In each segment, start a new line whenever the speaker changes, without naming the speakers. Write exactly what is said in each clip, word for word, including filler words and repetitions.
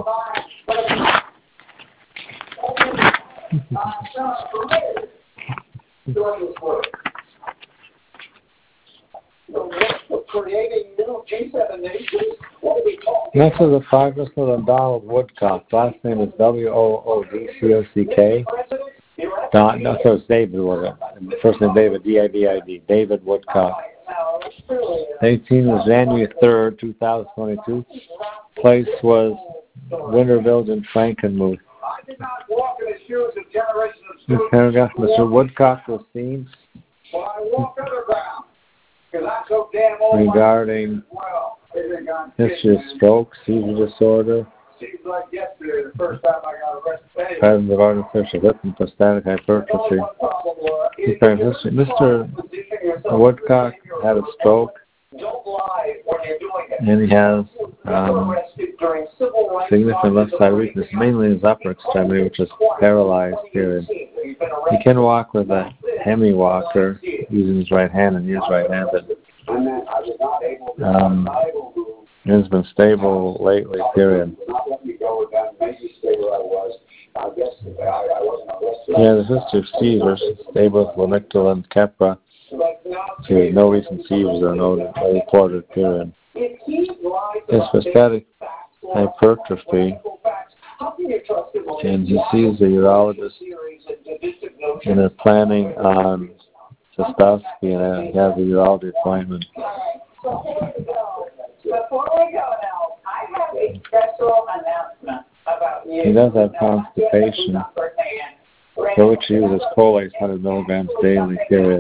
Next is the progress of Donald Woodcock. Last name is W O O D C O C K. Don, no, so it's David Woodcock. First name David, D I V I D. David Woodcock. eighteen was January third, two thousand twenty-two. Place was Winter Village in Frankenmuth. This paragraph, Mister Woodcock was seen regarding history of stroke, seizure disorder, presence of artificial lip and prostatic hypertrophy. Mister Woodcock had a stroke, and he has um, significant left side weakness, mainly in his upper extremity, which is paralyzed here. He can walk with a hemi walker using his right hand and use right-handed. Um, it has been stable lately, period. He has a history of seizures, stable with Lamictal and Keppra. He has no recent seizures or no reported, period. His prostatic hypertrophy, and he sees the urologist, and they're planning on cystoscopy, and he has a urology appointment.
Before we go now, I have a special announcement about you.
He does have constipation, for which he uses Colace one hundred milligrams daily, period.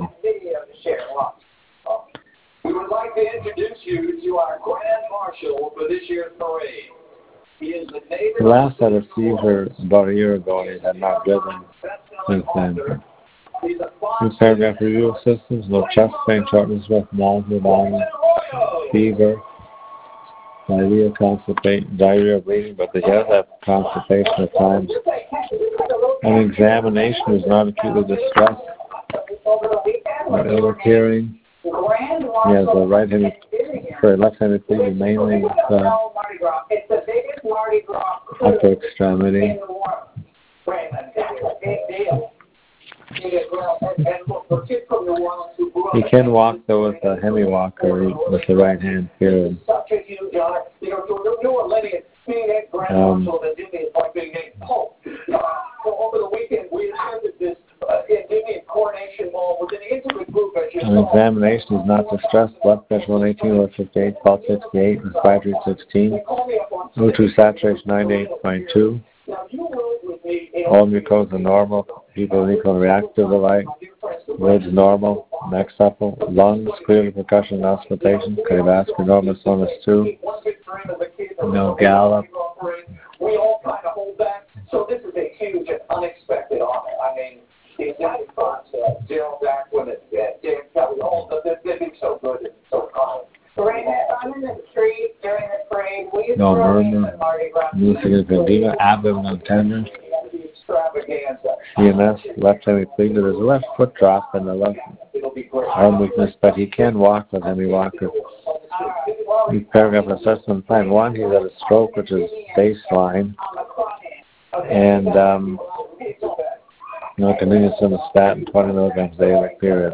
We would like to introduce you to our Grand Marshal for this year's parade. He is the neighbor.
He last had a seizure about a year ago, and he had not risen since then. This paragraph review of systems, no chest pain, shortness of breath, nausea, vomiting, fever, diarrhea, constipation, diarrhea, bleeding, but he has have constipation at times. An examination is not acutely distressed or ill of hearing. He has a right-handed, sorry, left-handed pleasure, mainly with uh, upper extremity. He can walk though with a hemi walker with the right hand, period. Um, an examination is not distressed. Blood pressure one eighteen over fifty-eight, pulse sixty-eight, respiratory sixteen, O two saturation ninety-eight point two. All mucosa normal. People equal reactive alike. Lids normal. Neck supple. Lungs clearly percussion and auscultation. Cardiovascular normal. Sonus two. No gallop.
We all kind of hold back. So this is a huge and unexpected honor. I mean, it's not fun to Gerald back when it's Dave Kelly. All they've been so good and so kind. I'm in the street during the parade.
No murmur. No significant edema. Abdominal tenderness. C N S, left hemiplegia. There's a left foot drop and a left arm weakness, but he can walk with hemi walker. This paragraph assessment plan one, he's had a stroke, which is baseline, and um, no continuous simvastatin, twenty milligrams daily, period.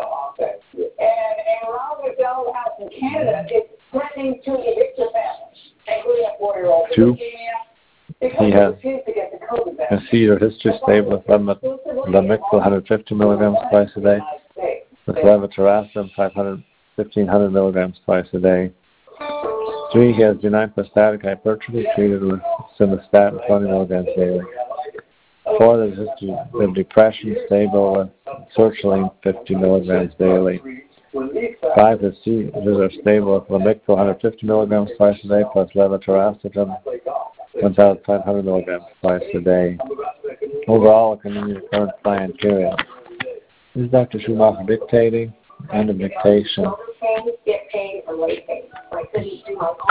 Two, he has a seizure history stable with Lamictal one hundred fifty milligrams twice a day, with levetiracetam fifteen hundred milligrams twice a day. Three, he has benign prostatic hypertrophy treated with simvastatin twenty milligrams daily. Four, there's history of depression stable with sertraline fifty milligrams daily. Five, his seizures are stable with Lamictal one hundred fifty milligrams twice a day plus levetiracetam one thousand five hundred milligrams twice a day. Overall, continue the current plan, period. This is Doctor Schumacher dictating. End of dictation.